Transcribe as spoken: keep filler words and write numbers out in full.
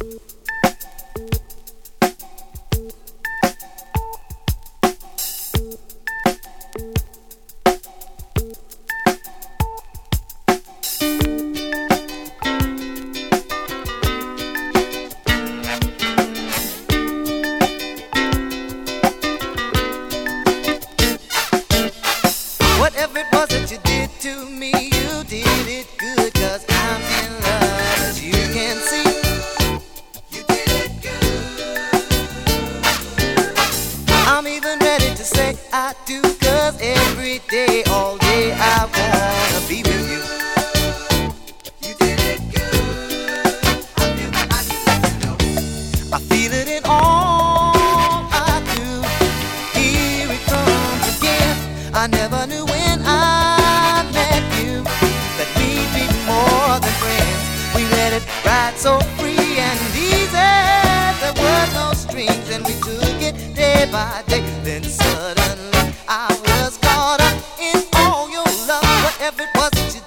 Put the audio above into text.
Whatever it was that you did to me, you did it good, 'cause I'm in love, as you can see. You did it good. I'm even ready to say I do, 'cause every day, all day, I wanna be with you. You did it good. I feel, I just let you know. I feel it in all I do. Here it comes again. I never knew when I met you that we'd be more than friends. We let it ride so free and easy. There were no strings and we took it day by day. Then suddenly I was caught up in all your love. Whatever it was that you